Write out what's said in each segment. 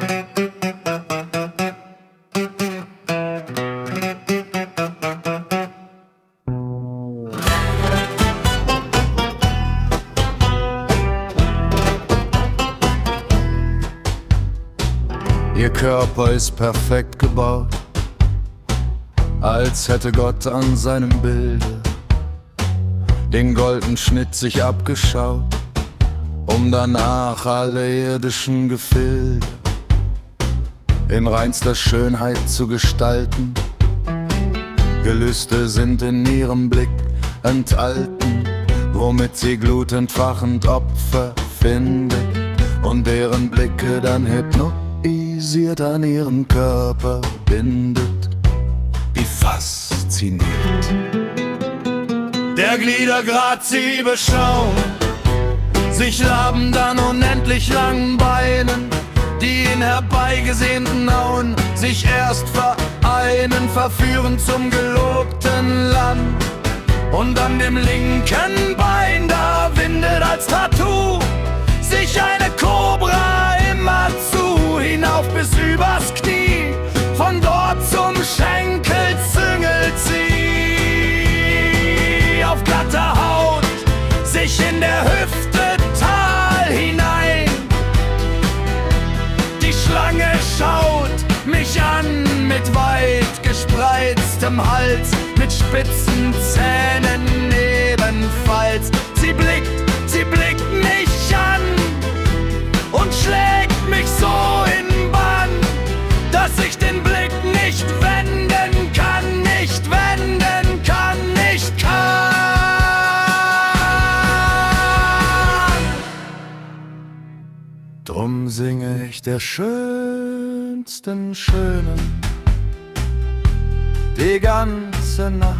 Ihr Körper ist perfekt gebaut, als hätte Gott an seinem Bilde den goldenen Schnitt sich abgeschaut, um danach alle irdischen Gefilde in reinster Schönheit zu gestalten. Gelüste sind in ihrem Blick enthalten, womit sie glutentfachend Opfer findet und deren Blicke dann hypnotisiert an ihren Körper bindet. Wie fasziniert der Glieder grad sie beschauen, sich labend an unendlich langen Beinen, die in herbeigesehnten Auen sich erst vereinen, verführen zum gelobten Land. Und an dem linken Bein, da windet als Tattoo sich eine Kobra immer zu, hinauf bis übers Knie, von dort zum Schenkel züngelt sie. Auf glatter Haut, sich in der Hüfte Tal hinein. Die Schlange schaut mich an mit weit gespreiztem Hals, mit spitzen Zähnen ebenfalls. Sie blickt mich an und schlägt mich so in Bann, dass ich den Blick nicht wenden kann, nicht wenden kann, nicht kann. Drum singe ich der schönsten Schönen die ganze Nacht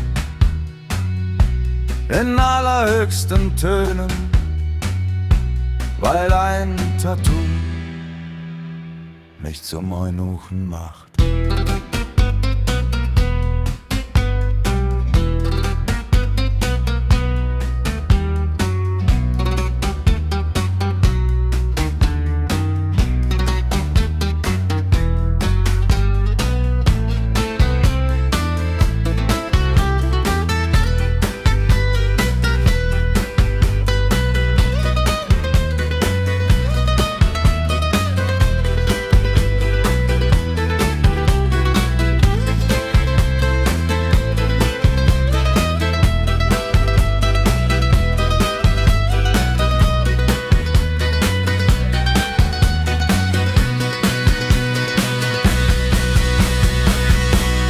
in allerhöchsten Tönen, weil ein Tattoo mich zum Eunuchen macht.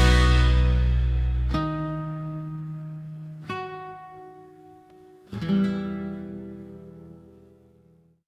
Mm-hmm.